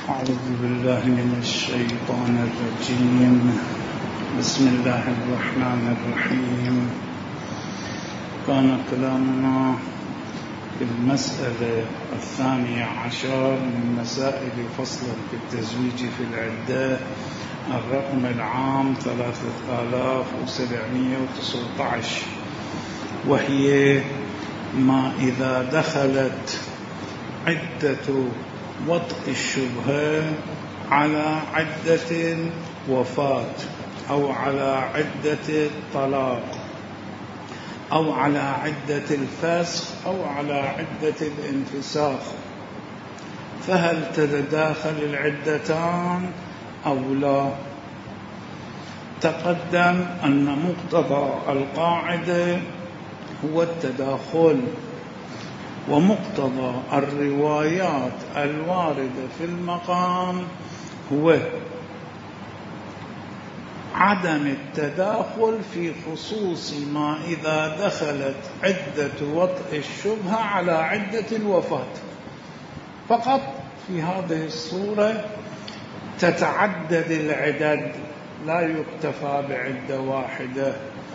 أعوذ بالله من الشيطان الرجيم. بسم الله الرحمن الرحيم. كان كلامنا في المسألة 12 من مسائل فصل في التزويج في العدة، الرقم العام 3719، وهي ما إذا دخلت عدة وطء الشبهة على عدة الوفاة أو على عدة الطلاق أو على عدة الفسخ أو على عدة الانفساخ، فهل تتداخل العدتان أو لا؟ تقدم أن مقتضى القاعدة هو التداخل، ومقتضى الروايات الواردة في المقام هو عدم التداخل في خصوص ما إذا دخلت عدة وطء الشبهة على عدة الوفاة. فقط في هذه الصورة تتعدد العدد، لا يكتفى بعدة واحدة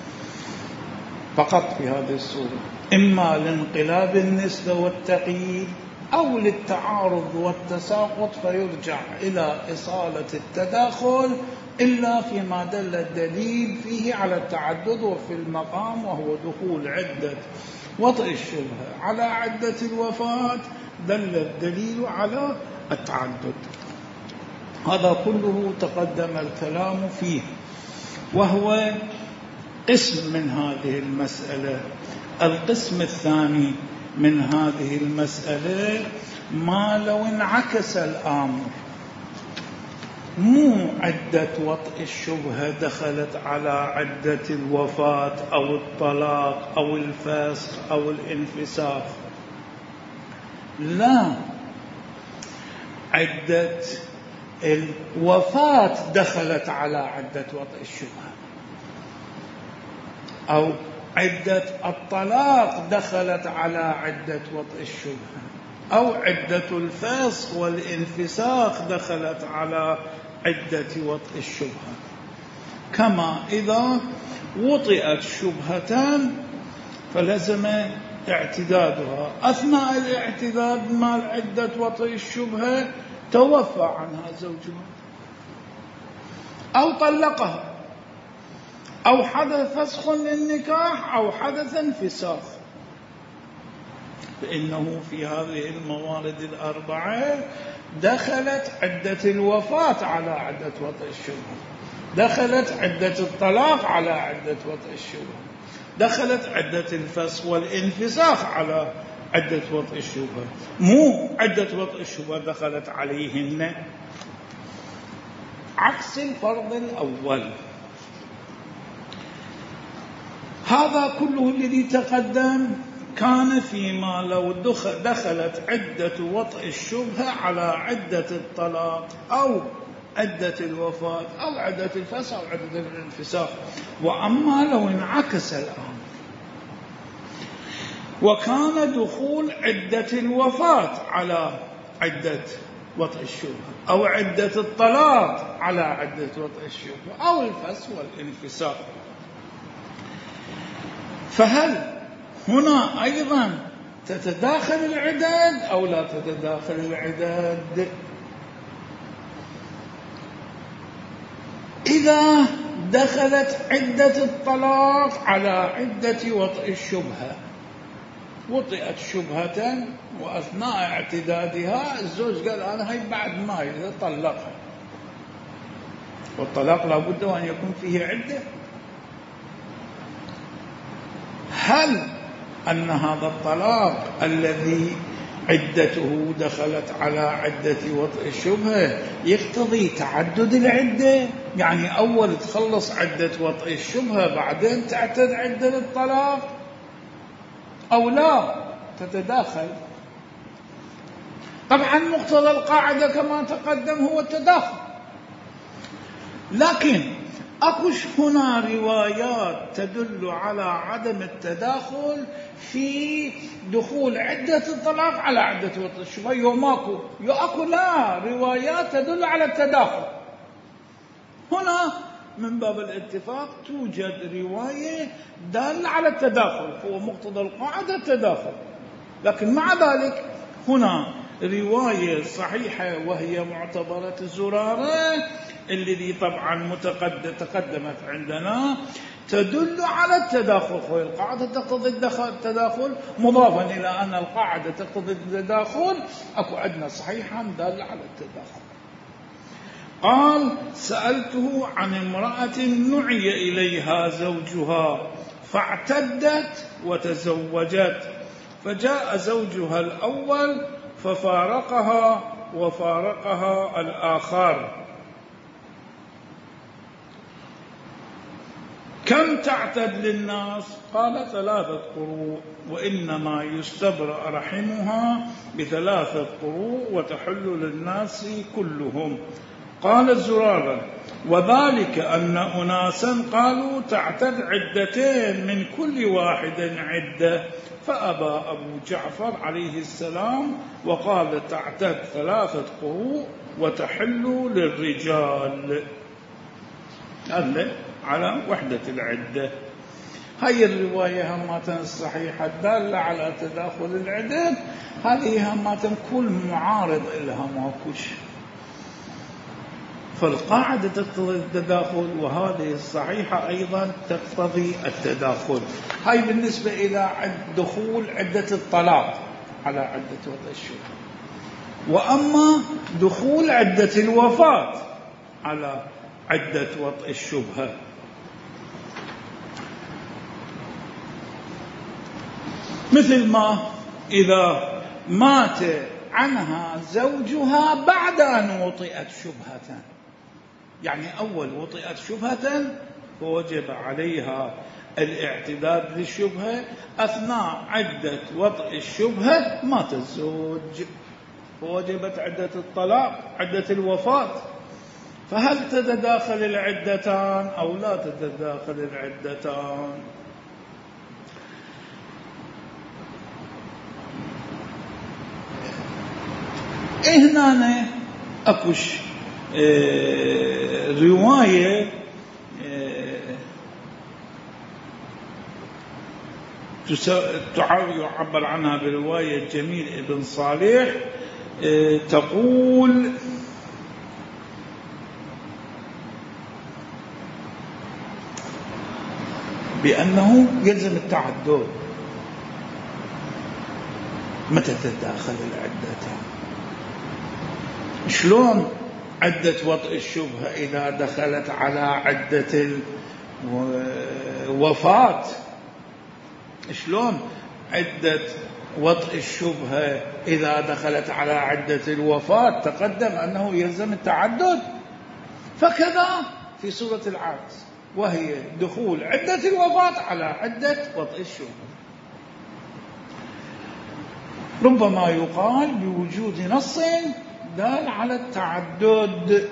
فقط في هذه الصورة، إما لانقلاب النسبة والتقييد أو للتعارض والتساقط فيرجع إلى إصالة التداخل، إلا فيما دل الدليل فيه على التعدد وفي المقام، وهو دخول عدة وطء الشبهة على عدة الوفاة دل الدليل على التعدد. هذا كله تقدم الكلام فيه، وهو قسم من هذه المسألة. القسم الثاني من هذه المسألة ما لو انعكس الأمر، مو عدة وطء الشبهة دخلت على عدة الوفاة أو الطلاق أو الفسخ أو الانفساخ، لا، عدة الوفاة دخلت على عدة وطء الشبهة، أو عدة الطلاق دخلت على عدة وطء الشبهة، أو عدة الفسخ والانفساخ دخلت على عدة وطء الشبهة. كما إذا وطئت شبهة فلزم اعتدادها، أثناء الاعتداد مال عدة وطئ الشبهة توفى عنها زوجها أو طلقها أو حدث فسخ للنكاح أو حدث انفساخ، فإنه في هذه الموارد الأربعة دخلت عدة الوفاة على عدة وطئ الشبهة، دخلت عدة الطلاق على عدة وطئ الشبهة، دخلت عدة الفسخ والانفساخ على عدة وطئ الشبهة، مو عدة وطئ الشبهة دخلت عليهن، عكس الفرض الأول. هذا كله الذي تقدم كان فيما لو دخلت عدة وطئ الشبهة على عدة الطلاق أو عدة الوفاة أو عدة الفسخ أو عدة الانفساخ. وأما لو انعكس الأمر وكان دخول عدة الوفاة على عدة وطئ الشبهة أو عدة الطلاق على عدة وطئ الشبهة أو الفسخ والانفساخ، فهل هنا أيضا تتداخل العدد أو لا تتداخل العدد؟ إذا دخلت عدة الطلاق على عدة وطئ الشبهة، وطئت شبهة وأثناء اعتدادها الزوج قال أنا هاي بعد ما إذا طلقها، والطلاق لابد أن يكون فيه عدة، هل أن هذا الطلاق الذي عدته دخلت على عدة وطئ الشبهة يقتضي تعدد العدة؟ يعني أول تخلص عدة وطئ الشبهة بعدين تعتد عدة الطلاق، أو لا تتداخل؟ طبعا مقتضى القاعدة كما تقدم هو التداخل، لكن أكوش هنا روايات تدل على عدم التداخل في دخول عدة الطلاق على عدة وطء الشبهة؟ يوماكو يأكو لا روايات تدل على التداخل. هنا من باب الاتفاق توجد رواية دالة على التداخل، هو مقتضى القاعدة التداخل، لكن مع ذلك هنا رواية صحيحة وهي معتبرة زرارة الذي طبعا تقدمت عندنا تدل على التداخل، والقاعدة تقتضي التداخل مضافا إلى أن القاعدة تقتضي التداخل، أكو عندنا صحيحا دال على التداخل. قال: سألته عن امرأة نعي إليها زوجها فاعتدت وتزوجت، فجاء زوجها الأول ففارقها وفارقها الآخر، كم تعتد للناس؟ قال: 3 قروء، وإنما يستبرأ رحمها ب3 قروء وتحل للناس كلهم. قال زرارة: وذلك أن أناسا قالوا تعتد 2 من كل واحد عدة، فأبى أبو جعفر عليه السلام وقال تعتد 3 قروء وتحل للرجال. هذا على وحدة العدة. هاي الرواية هماتن الصحيحة الدالة على تداخل العدد، هذه هماتن كل معارض إلها ماكوش، فالقاعدة تقتضي التداخل وهذه الصحيحة أيضا تقتضي التداخل. هاي بالنسبة إلى دخول عدة الطلاق على عدة وطء الشبهة. وأما دخول عدة الوفاة على عدة وطء الشبهة، مثل ما إذا مات عنها زوجها بعد أن وطئت شبهة، يعني أول وطئت شبهة فوجب عليها الاعتداد للشبهة، أثناء عدة وطئ الشبهة مات الزوج فوجبت عدة الطلاق عدة الوفاة. فهل تتداخل العدتان أو لا تتداخل العدتان؟ هنا أكوش رواية يعبر عنها برواية جميل ابن صالح، تقول: بأنه يلزم التعدد. متى تتداخل العدتان؟ شلون عدة وطئ الشبهة إذا دخلت على عدة الوفاة؟ شلون عدة وطئ الشبهة إذا دخلت على عدة الوفاة؟ تقدم أنه يلزم التعدد. فكذا في سورة العكس، وهي دخول عدة الوفاة على عدة وطئ الشبهة. ربما يقال بوجود نص دال على التعدد،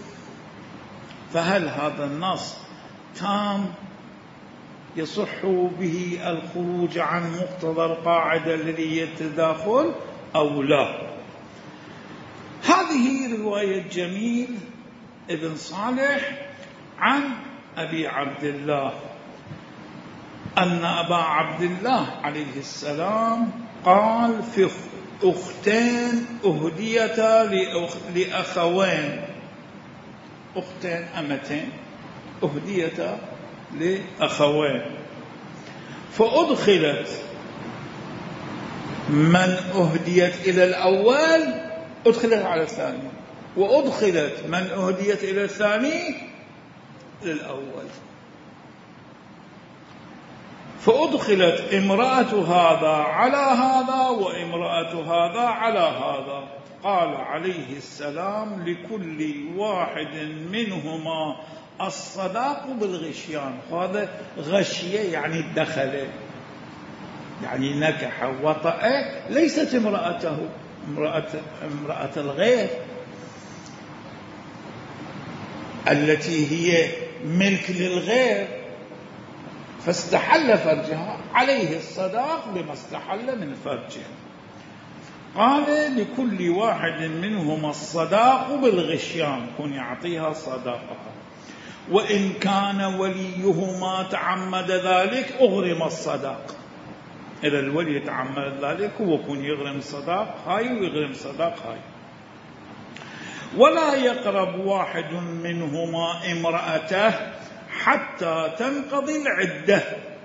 فهل هذا النص تام يصح به الخروج عن مقتضى القاعدة الذي هي التداخل أو لا؟ هذه رواية جميل ابن صالح عن أبي عبد الله أن أبا عبد الله عليه السلام قال: في أختين أهديتا لأخوين، أختين أمتين أهديتا لأخوين، فأدخلت من أهديت إلى الأول أدخلت على الثاني، وأدخلت من أهديت إلى الثاني للأول، فأدخلت امرأة هذا على هذا وامرأة هذا على هذا. قال عليه السلام: لكل واحد منهما الصداق بالغشيان. هذا غشية يعني دخل، يعني نكح وطأ، ليست امرأته، امرأة الغير التي هي ملك للغير فاستحل فرجها، عليه الصداق بما استحل من فرجه. قال لكل واحد منهما الصداق بالغشيان، كن يعطيها صداقها، وإن كان وليهما تعمد ذلك أغرم الصداق. إذا الولي يتعمد ذلك هو كن يغرم صداق هاي ويغرم صداق هاي. ولا يقرب واحد منهما امرأته حتى تنقضي العدة،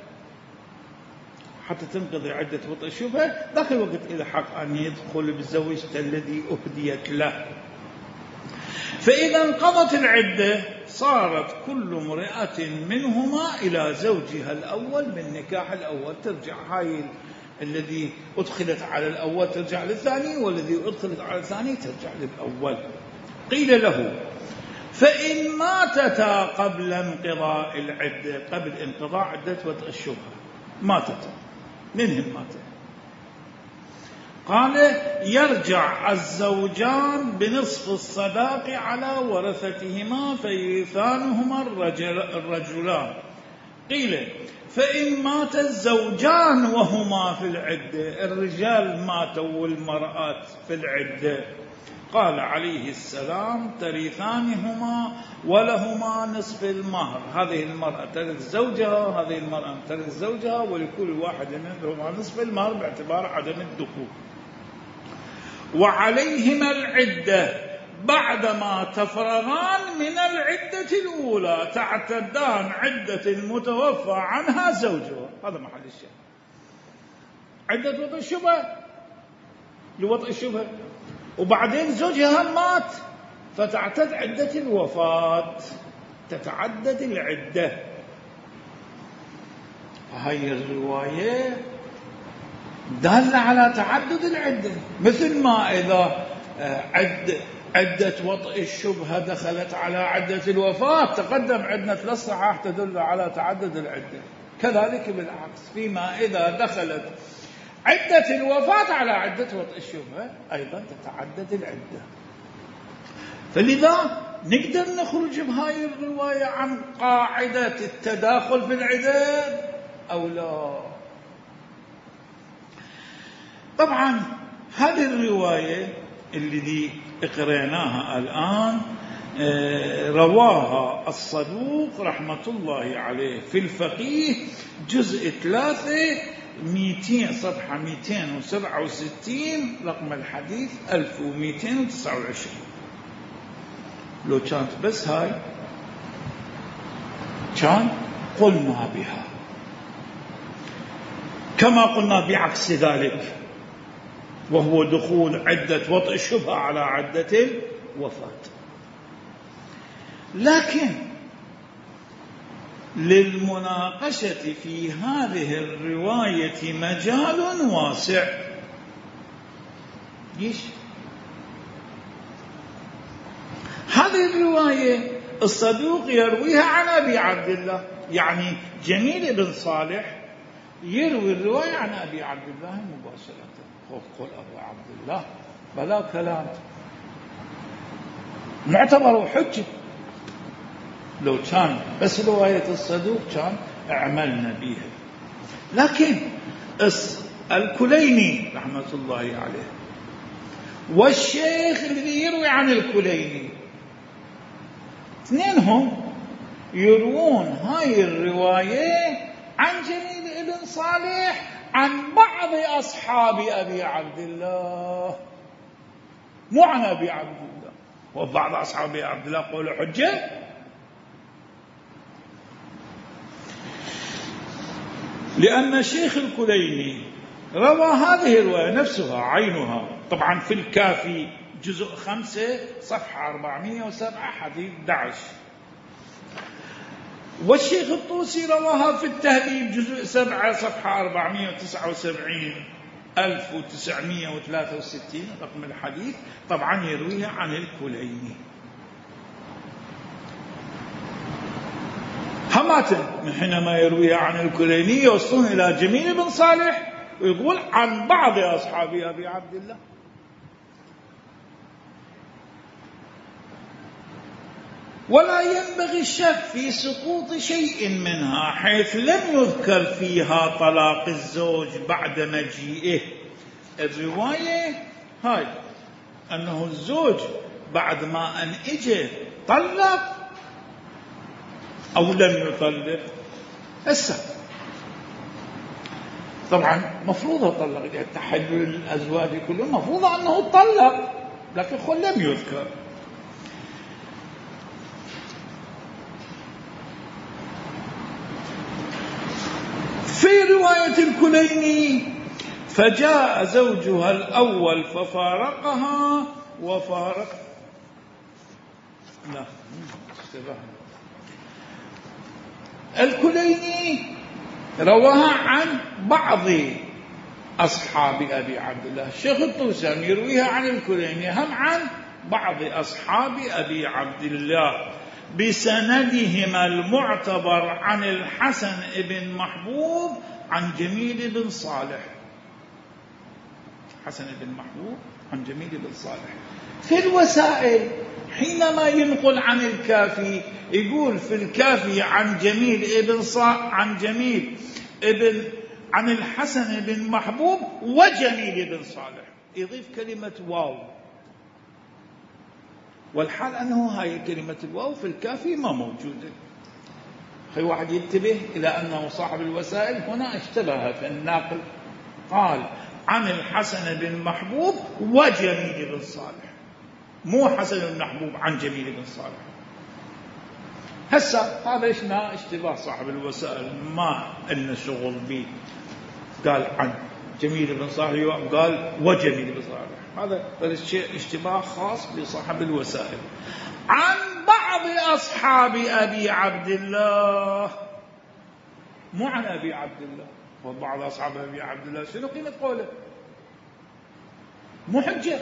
حتى تنقضي عدة وطئ الشبهة، ذاك الوقت إذا حق أن يدخل بزوجته الذي أهديت له. فإذا انقضت العدة صارت كل امرأة منهما إلى زوجها الأول بالنكاح الأول، ترجع هاي الذي أدخلت على الأول ترجع للثاني، والذي أدخلت على الثاني ترجع للأول. قيل له: فإن ماتتا قبل انقضاء العدة، قبل انقضاء عدة وطئ الشبهة ماتتا، منهم ماتت. قال: يرجع الزوجان بنصف الصداق على ورثتهما فيرثانهما الرجلان. قيل: فإن مات الزوجان وهما في العدة، الرجال ماتوا والمرأة في العدة، قال عليه السلام: ترثانهما ولهما نصف المهر. هذه المرأة ترث زوجها، هذه المرأة ترث زوجها، ولكل واحد منهما نصف المهر باعتبار عدم الدخول. وعليهما العدة بعدما تفرغان من العدة الأولى، تعتدان عدة المتوفى عنها زوجها. هذا محل الشيء، عدة وطئ الشبهة لوطئ الشبهة، وبعدين زوجها مات فتعتد عدة الوفاة، تتعدد العدة. هاي الرواية دالة على تعدد العدة، مثل ما إذا عدة وطئ الشبهة دخلت على عدة الوفاة تقدم عندنا 3 صحاح تدل على تعدد العدة، كذلك بالعكس فيما إذا دخلت عدة الوفاة على عدة وطئ الشبهة أيضا تتعدد العدة. فلذا نقدر نخرج بهاي الرواية عن قاعدة التداخل في العدد أو لا. طبعا هذه الرواية اللي قرأناها الآن رواها الصدوق رحمة الله عليه في الفقيه جزء 3 صفحة 267 رقم الحديث 1229. لو كانت بس هاي كان قلنا بها، كما قلنا بعكس ذلك وهو دخول عدة وطئ الشبهة على عدة الوفاة. لكن للمناقشة في هذه الرواية مجال واسع. ليش؟ هذه الرواية الصدوق يرويها عن أبي عبد الله، يعني جميل بن صالح يروي الرواية عن أبي عبد الله مباشرة. قول أبو عبد الله بلا كلام، معتبر حجة. لو كان بس رواية الصدوق كان عملنا بها. لكن الكليني رحمة الله عليه والشيخ الذي يروي عن الكليني اثنينهم يروون هاي الرواية عن جميل بن صالح عن بعض أصحاب أبي عبد الله، مو عن أبي عبد الله. وبعض أصحاب أبي عبد الله قولوا حجة. لأن الشيخ الكليني روى هذه الرواية نفسها عينها طبعا في الكافي جزء 5 صفحة 407 حديث 11، والشيخ الطوسي رواها في التهذيب جزء 7 صفحة 479 1963 رقم الحديث، طبعا يرويها عن الكليني. هماتن من حينما يرويها عن الكليني يوصلون إلى جميل بن صالح ويقول عن بعض أصحاب أبي عبد الله. ولا ينبغي الشك في سقوط شيء منها حيث لم يذكر فيها طلاق الزوج بعد مجيئه. الرواية هاي أنه الزوج بعد ما أن إجى طلق أو لم يطلق. هسه طبعا مفروض طلق، تحلل الأزواج كلهم مفروض أنه طلق، لكن لم يذكر. في رواية الكليني فجاء زوجها الأول ففارقها وفارق لا الكليني رواها عن بعض أصحاب أبي عبد الله. الشيخ الطوساني يرويها عن الكليني هم عن بعض أصحاب أبي عبد الله بسندهما المعتبر عن الحسن بن محبوب عن جميل بن صالح. حسن بن محبوب عن جميل بن صالح. في الوسائل حينما ينقل عن الكافي يقول في الكافي عن جميل عن الحسن بن محبوب وجميل بن صالح، يضيف كلمة واو، والحال أنه هاي كلمة الواو في الكافي ما موجودة. خي واحد ينتبه إلى أنه صاحب الوسائل هنا اشتبه في الناقل، قال عن الحسن بن محبوب وجميل بن صالح، مو حسن بن محبوب عن جميل بن صالح. هسه هذا إشنا اشتباه صاحب الوسائل، ما إلنا شغل به. قال عن جميل بن صالح قال وجميل بن صالح، هذا الشيء اشتباه خاص بصاحب الوسائل. عن بعض أصحاب أبي عبد الله، مو عن أبي عبد الله. وبعض أصحاب أبي عبد الله شنو قيمة قوله؟ مو حجة.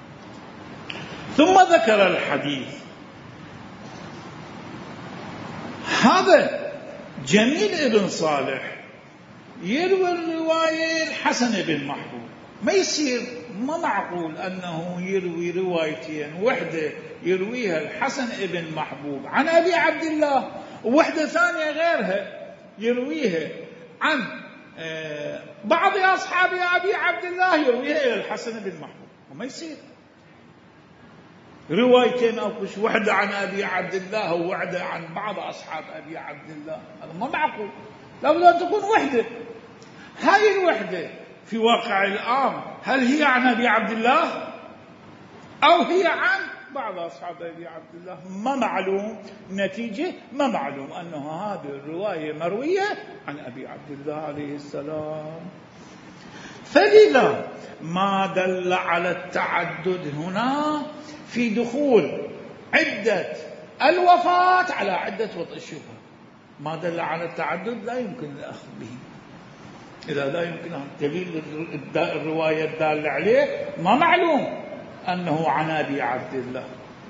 ثم ذكر الحديث. هذا جميل بن صالح يروي الرواية الحسن بن محبوب، ما يصير، ما معقول أنه يروي روايتين، وحدة يرويها الحسن بن محبوب عن أبي عبد الله، ووحدة ثانية غيرها يرويها عن بعض أصحاب أبي عبد الله يرويها إلى الحسن بن محبوب. وما يصير روايتين أوكش، وحدة عن أبي عبد الله ووحدة عن بعض أصحاب أبي عبد الله، هذا ما معقول، لابد أن تكون وحدة. هاي الوحدة في واقع الأمر هل هي عن أبي عبد الله أو هي عن بعض أصحاب أبي عبد الله؟ ما معلوم. نتيجة ما معلوم أنه هذه الرواية مروية عن أبي عبد الله عليه السلام. فلذا ما دل على التعدد هنا في دخول عدة الوفاة على عدة وطئ الشبهة، ما دل على التعدد لا يمكن الأخذ به. إذا لا يمكن دليل الرواية الدالة عليه ما معلوم أنه عن أبي عبد الله.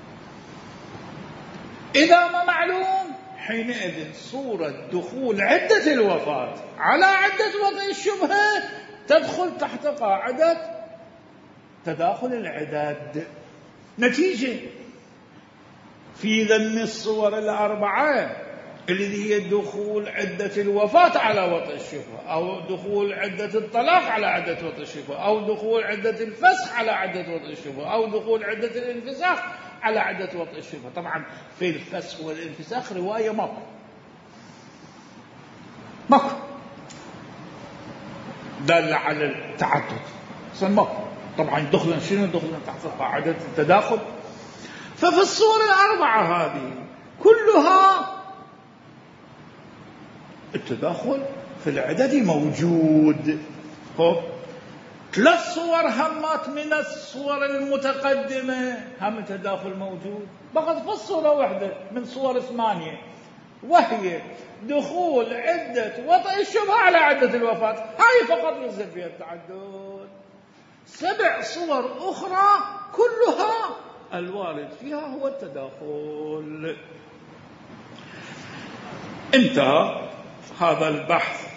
إذا ما معلوم حينئذ صورة دخول عدة الوفاة على عدة وطئ الشبهة تدخل تحت قاعدة تداخل العداد. نتيجة في ذم الصور الأربعة اللي هي دخول عدة الوفاة على وطئ الشبهة، أو دخول عدة الطلاق على عدة وطئ الشبهة، أو دخول عدة الفسخ على عدة وطئ الشبهة، أو دخول عدة الانفساخ على عدة وطئ الشبهة. طبعا في الفسخ والانفساخ رواية ماكو دل على التعدد، طبعا دخلا شنو؟ دخلا تحت قاعدة التداخل. ففي الصور الأربعة هذه كلها التداخل في العدد موجود. 3 صور همات من الصور المتقدمة هم التداخل موجود، فقط في الصورة واحدة من صور 8، وهي دخول عدة وطئ الشبهة على عدة الوفاة، هاي فقط ينزل فيها التعدد. 7 صور أخرى كلها الوارد فيها هو التداخل. انتهى هذا البحث.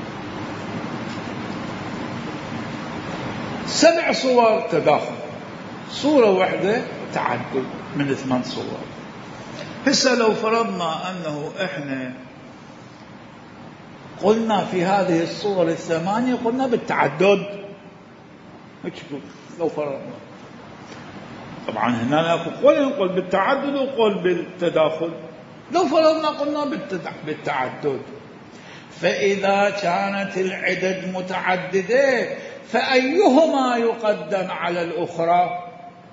سبع صور تداخل صورة واحدة تعدد من 8 صور. هسه لو فرضنا أنه إحنا قلنا في هذه الصور 8 قلنا بالتعدد، لو فرضنا طبعا هنا نقول بالتعدد وقول بالتداخل. لو فرضنا قلنا بالتعدد، فإذا كانت العدد متعددة فأيهما يقدم على الأخرى؟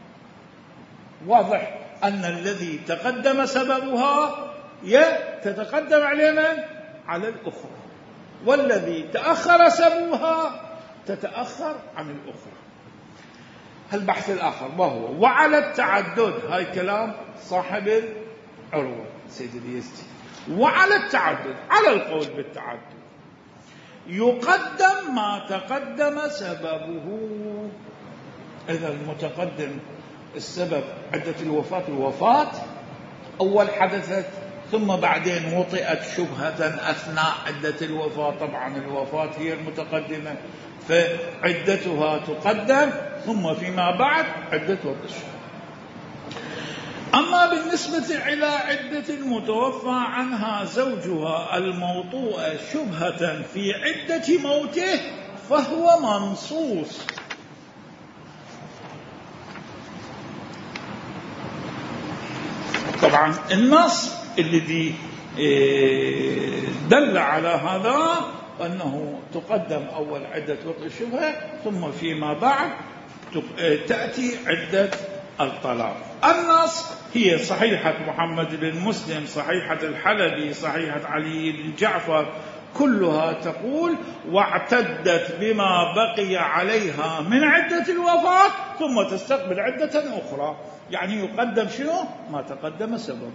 واضح أن الذي تقدم سببها تتقدم على من؟ على الأخرى، والذي تأخر سببها تتأخر عن الأخرى. البحث الآخر وهو وعلى التعدد، هاي كلام صاحب العروة سيد اليزدي. وعلى التعدد، على القول بالتعدد، يقدم ما تقدم سببه. إذا المتقدم السبب عدة الوفاة أول حدثت، ثم بعدين وطئت شبهة أثناء عدة الوفاة. طبعا الوفاة هي المتقدمة فعدتها تقدم، ثم فيما بعد عدة وطئ الشبهة. أما بالنسبة إلى عدة المتوفى عنها زوجها الموطوء شبهة في عدة موته فهو منصوص. طبعا النص الذي دل على هذا أنه تقدم أول عدة وطئ الشبهة، ثم فيما بعد تأتي عدة الطلاق. النص هي صحيحة محمد بن مسلم، صحيحة الحلبي، صحيحة علي بن جعفر، كلها تقول واعتدت بما بقي عليها من عدة الوفاة ثم تستقبل عدة أخرى. يعني يقدم شنو؟ ما تقدم سببه.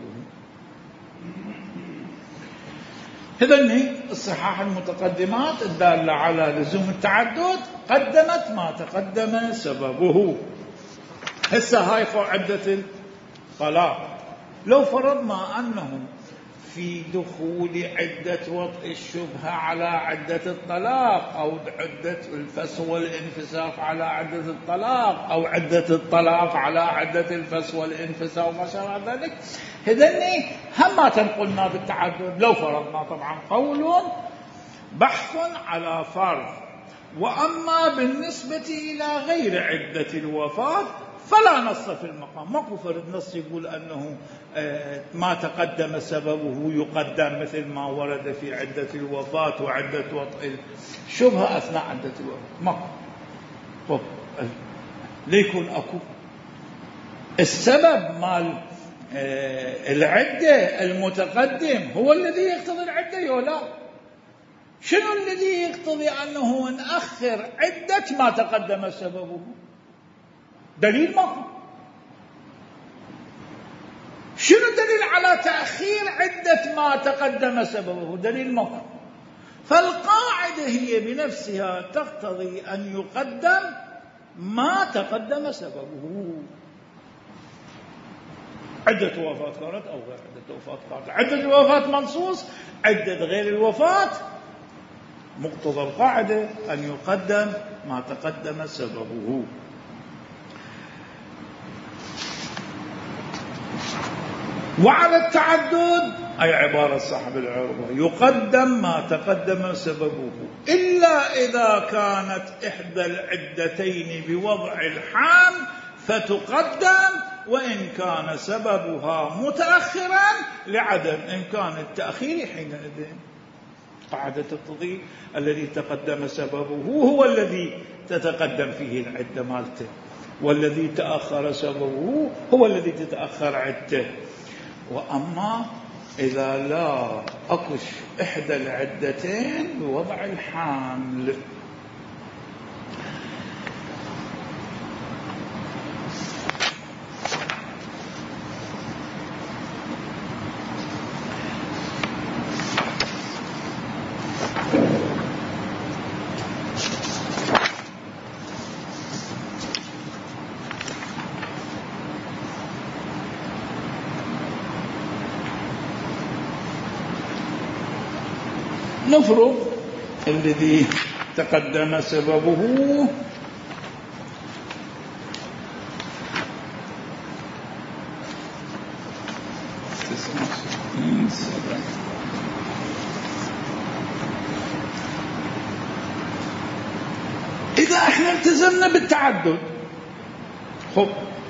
هذني الصحاح المتقدمات الدالة على لزوم التعدد قدمت ما تقدم سببه. هسه هاي عدة الطلاق. لو فرضنا أنهم في دخول عدة وطئ الشبهة على عدة الطلاق، أو عدة الفسخ والانفساخ على عدة الطلاق، أو عدة الطلاق على عدة الفسخ والانفساخ وما شابه ذلك، هذني هم تنقلنا بالتعدد. لو فرضنا طبعا قول بحث على فرض. وأما بالنسبة إلى غير عدة الوفاة فلا نص في المقام، ماكو فرد نص يقول أنه ما تقدم سببه يقدم مثل ما ورد في عدة الوفاة وعدة وطئ الشبهة أثناء عدة الوفاة، ماكو. طب ليكون أكو السبب مال العدة المتقدم هو الذي يقتضي العدة ولا؟ شنو الذي يقتضي أنه نأخر عدة ما تقدم سببه؟ دليل ماكو. شنو الدليل على تأخير عدة ما تقدم سببه؟ دليل ماكو. فالقاعدة هي بنفسها تقتضي أن يقدم ما تقدم سببه. عدة وفاة كانت أو غير عدة وفاة كانت، عدة الوفاة منصوص، عدة غير الوفاة مقتضى القاعدة أن يقدم ما تقدم سببه. وعلى التعدد أي عبارة صاحب العروة يقدم ما تقدم سببه، إلا إذا كانت إحدى العدتين بوضع الحام فتقدم وإن كان سببها متأخرا لعدم إمكان التأخير حينئذ. قاعدة تقتضي الذي تقدم سببه هو الذي تتقدم فيه العدة مالته، والذي تأخر سببه هو الذي تتأخر عدته. وأما إذا لا أكش إحدى العدتين بوضع الحامل نفرض الذي تقدم سببه قلنا بالتعدد. خب،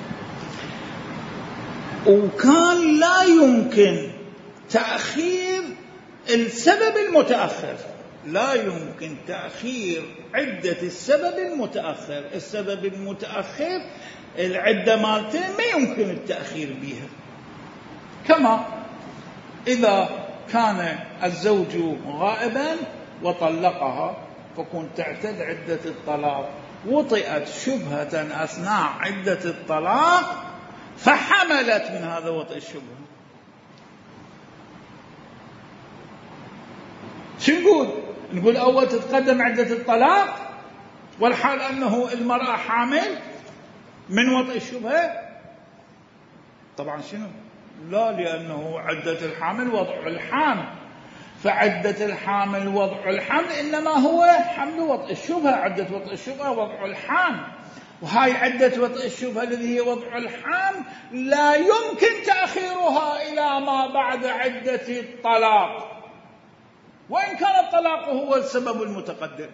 وكان لا يمكن تأخير السبب المتأخر، لا يمكن تأخير عدة السبب المتأخر. السبب المتأخر العدة مالته ما يمكن التأخير بها، كما إذا كان الزوج غائبا وطلقها فكنت تعتد عدة الطلاق، وطئت شبهة أثناء عدة الطلاق فحملت من هذا وطئ الشبهة. شو نقول؟ نقول أول تتقدم عدة الطلاق والحال أنه المرأة حامل من وطئ الشبهة؟ طبعا شنو؟ لا، لأنه عدة الحامل وضع الحامل، فعدة الحامل وضع الحمل إنما هو حمل وطئ الشبهة. عدة وطئ الشبهة وضع الحامل، وهاي عدة وطئ الشبهة الذي هي وضع الحامل لا يمكن تأخيرها إلى ما بعد عدة الطلاق، وإن كان الطلاق هو السبب المتقدم،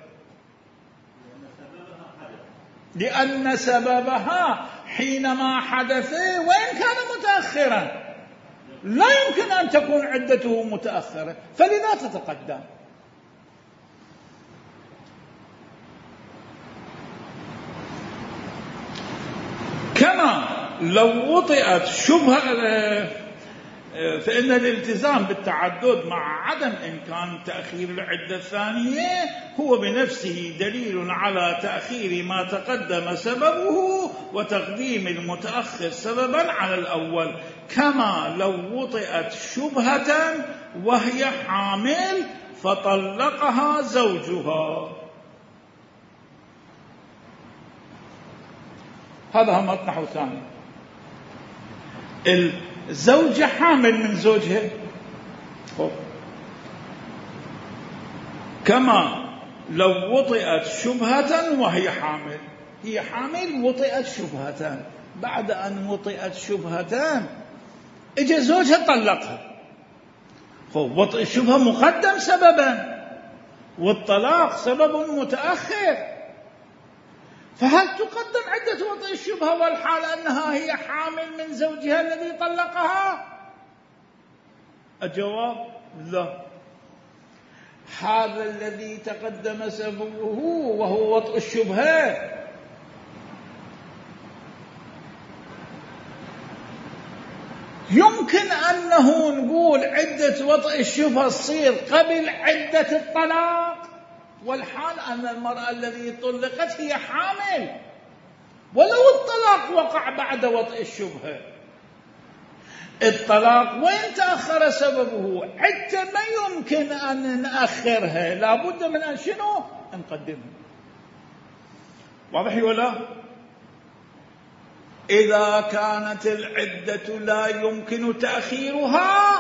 لأن سببها حينما حدث وإن كان متأخرا لا يمكن أن تكون عدته متأخرة، فلذا تتقدم. كما لو وطئت شبهة، فإن الالتزام بالتعدد مع عدم إمكان تأخير العدة الثانية هو بنفسه دليل على تأخير ما تقدم سببه وتقديم المتأخر سببا على الأول. كما لو وطئت شبهة وهي حامل فطلقها زوجها. هذا هم نحو ثاني. الزوجة حامل من زوجها، كما لو وطئت شبهة وهي حامل، هي حامل وطئت شبهة، بعد أن وطئت شبهة اجى زوجها طلقها. وطئ الشبهة مقدم سببا والطلاق سبب متأخر، فهل تقدم عدة وطئ الشبهة والحال أنها هي حامل من زوجها الذي طلقها؟ الجواب لا. هذا الذي تقدم سببه وهو وطئ الشبهة يمكن أنه نقول عدة وطئ الشبهة تصير قبل عدة الطلاق، والحال أن المرأة التي طلقت هي حامل، ولو الطلاق وقع بعد وطئ الشبهة. الطلاق وين تأخر سببه عدة ما يمكن أن نأخرها، لابد من أن شنو نقدمها. واضح ولا؟ إذا كانت العدة لا يمكن تأخيرها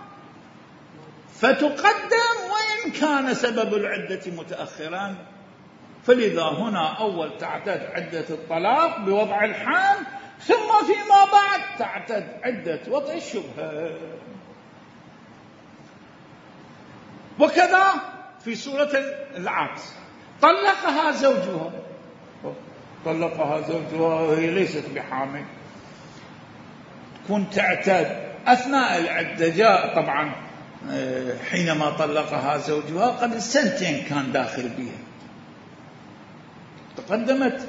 فتقدم وإن كان سبب العدة متأخرا، فلذا هنا أول تعتد عدة الطلاق بوضع الحال، ثم فيما بعد تعتد عدة وطئ الشبهة. وكذا في سورة العكس، طلقها زوجها وهي ليست بحامل، كنت تعتد أثناء العدة. جاء طبعا حينما طلقها زوجها قبل 2 كان داخل بها، تقدمت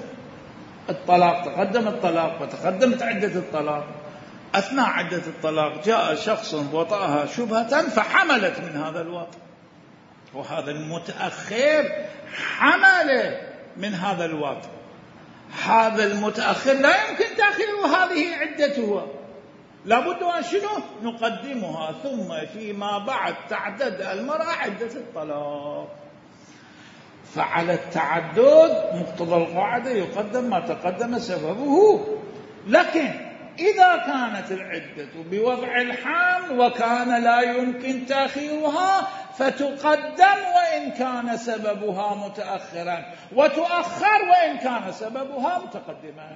الطلاق وتقدمت عدة الطلاق. أثناء عدة الطلاق جاء شخص وطأها شبهة فحملت من هذا الوطء، وهذا المتأخر حمل من هذا الوطء. هذا المتأخر لا يمكن تأخيره، هذه عدتها، لابد أن شنو نقدمها، ثم فيما بعد تعتد المرأة عدة الطلاق. فعلى التعدد مقتضى القاعدة يقدم ما تقدم سببه. لكن إذا كانت العدة بوضع الحمل وكان لا يمكن تأخيرها فتقدم وإن كان سببها متأخرا، وتؤخر وإن كان سببها متقدما.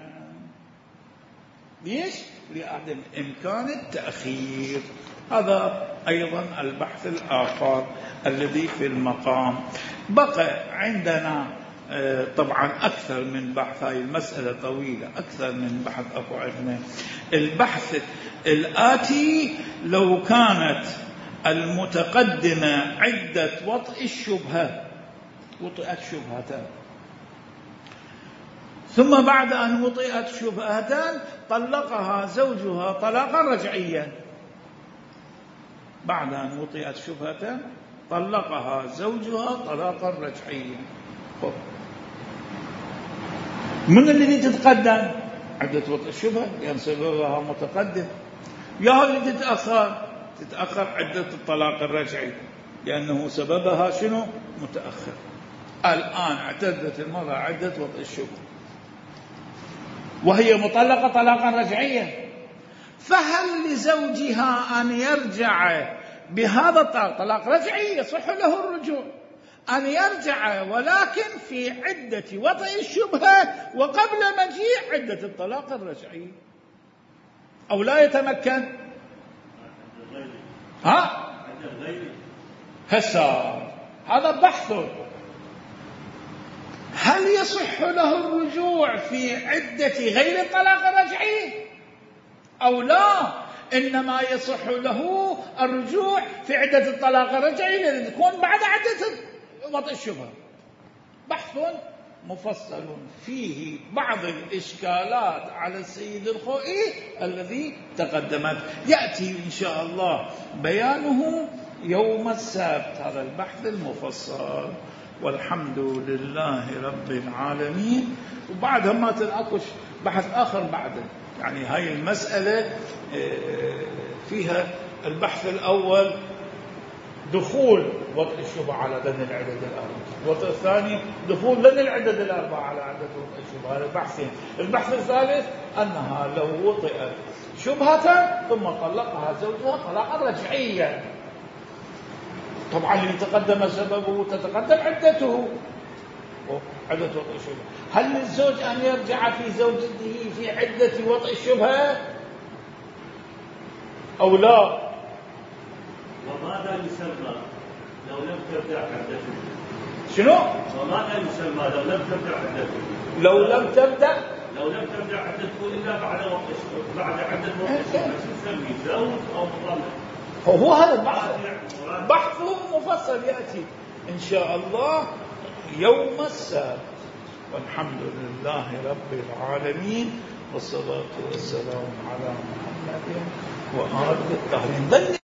ليش؟ لعدم إمكان التأخير. هذا أيضا البحث الآخر الذي في المقام. بقى عندنا طبعا أكثر من بحث، هاي المسألة طويلة، أكثر من بحث أكو عندنا. البحث الآتي: لو كانت المتقدمة عدة وطئ الشبهة، وطئت شبهتان، ثم بعد أن وطئت شبهتان طلقها زوجها طلاقا رجعيا. بعد أن وطئت شبهتان طلقها زوجها طلاقا رجعيا. من الذي تتقدم؟ عدة وطئ الشبهة لأن سببها متقدم، يا اللي تتأخر عدة الطلاق الرجعي لأنه سببها شنو؟ متأخر. الآن اعتدت المرأة عدة وطئ الشبهة وهي مطلقة طلاقا رجعيا، فهل لزوجها أن يرجع بهذا الطلاق؟ طلاق رجعي يصح له الرجوع، أن يرجع ولكن في عدة وطئ الشبهة وقبل مجيء عدة الطلاق الرجعي، أو لا يتمكن؟ هذا بحث. هل يصح له الرجوع في عدة غير الطلاق الرجعي أو لا؟ إنما يصح له الرجوع في عدة الطلاق الرجعي التي تكون بعد عدة وطئ الشبهة. بحث مفصل فيه بعض الإشكالات على السيد الخوئي الذي تقدمت، يأتي إن شاء الله بيانه يوم السبت، هذا البحث المفصل. والحمد لله رب العالمين. وبعدها ما تناقش بحث آخر بعده، يعني هاي المسألة فيها البحث الأول دخول وطئ الشبهة على ذن العدد الأربعة، الوطئ الثاني دخول ذن العدد الأربعة على عدد وطئ الشبهة، هذا البحثين. البحث الثالث أنها لو وطئت شبهة ثم طلقها زوجها طلاقا رجعيا، طبعا اللي تقدم سببه تتقدم عدته، عدة وطئ الشبهة. هل للزوج أن يرجع في زوجته في عدة وطئ الشبهة أو لا؟ وماذا يسمى لو لم تبدأ عدته؟ شنو؟ وماذا يسمى لو لم تبدأ عدته؟ لو لم تبدأ عدته إلا بعد بعد عدة وطئ الشبهة، شو نسميه؟ زوج أو مطلق؟ هو هذا البحث بحث مفصل يأتي إن شاء الله يوم السبت. والحمد لله رب العالمين، والصلاة والسلام على محمد وآله الطاهرين.